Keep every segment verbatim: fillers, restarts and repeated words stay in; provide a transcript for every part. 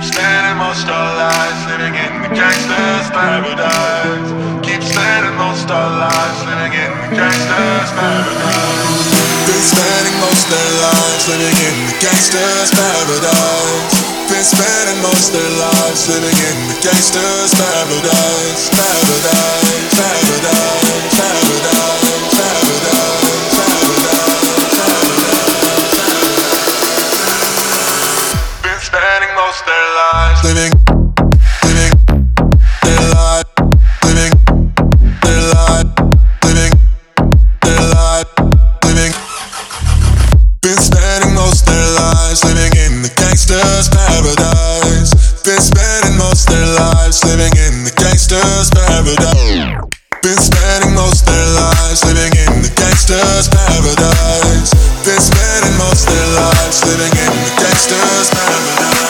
Keep spending most our lives living in the gangster's paradise. Keep spending most our lives living in the gangster's paradise. Been spending most their lives living in the gangster's paradise. Been spending most their lives living in the gangster's paradise. Paradise, paradise, paradise, paradise, paradise, paradise. Been spending most their lives living, living their life, living their life, living their life, living. Been spending most their lives living in the gangster's paradise. Been spending most their lives living in the gangster's paradise. Been spending most their lives living in the gangster's paradise. Been spending most their lives living in the gangster's paradise.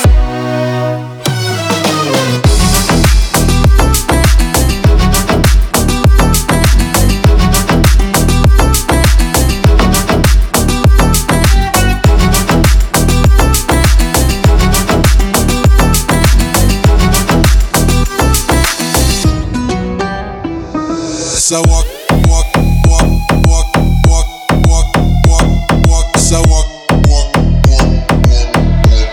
As I walk, walk, walk, walk, walk, walk, walk, walk. As I walk, walk, walk, walk, walk.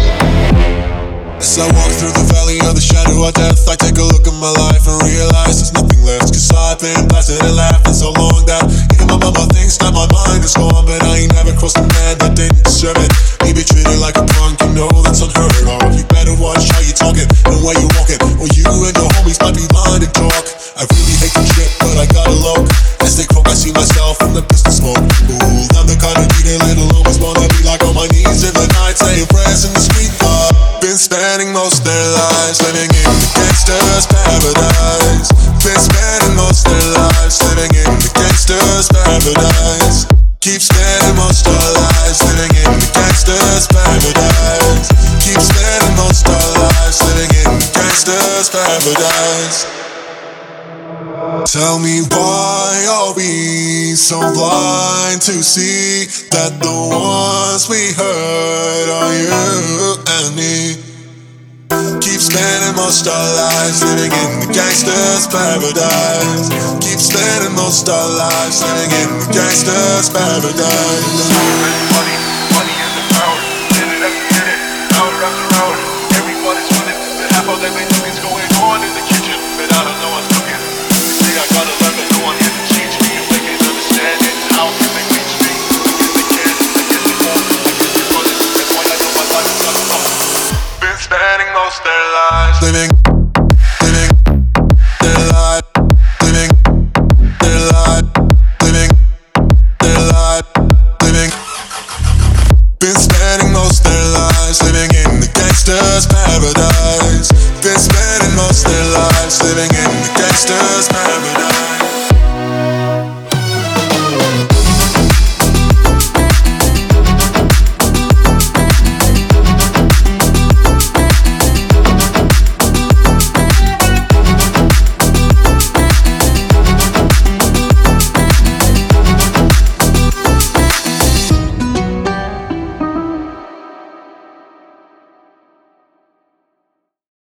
As I walk through the valley of the shadow of death, I take a look at my life and realize there's nothing left. Cause I've been blasted and laughing so long that even my mama thinks that my mind is gone. But I ain't never crossed a man that didn't deserve it. Me be treated like a punk, you know that's unheard of. You better watch how you talking and where you walking, or you and your homies might be lying to talk. I really hate the shit, but I gotta look. As they croak, I see myself in the pistol smoke. Ooh, I'm the kind of dude that little homies wanna be like on my knees in the night, saying prayers in the street. Uh, been spending most their lives living in the gangster's paradise. Been spending most their lives living in the gangster's paradise. Keep spending most our lives living in the gangster's paradise. Keep spending most our lives living in the gangster's paradise. Tell me why are we so blind to see that the ones we hurt are you and me. Keep spending most our lives living in the gangster's paradise. Keep spending most our lives living in the gangster's paradise. Money, money is the power. Minute after minute, hour after hour. Everybody's running. The half of everything is going on in the kitchen, but I don't know what's cooking. I gotta learn to go on here to change me. If they can't understand it, how can they reach me? If they can, I guess they won't. I guess they're running. That's why I know my life is not enough. Been spending most their lives living, living their life, living their life, living their life, living. Been spending most their lives living in the gangster's paradise. Been spending most their lives living in the gangster's paradise.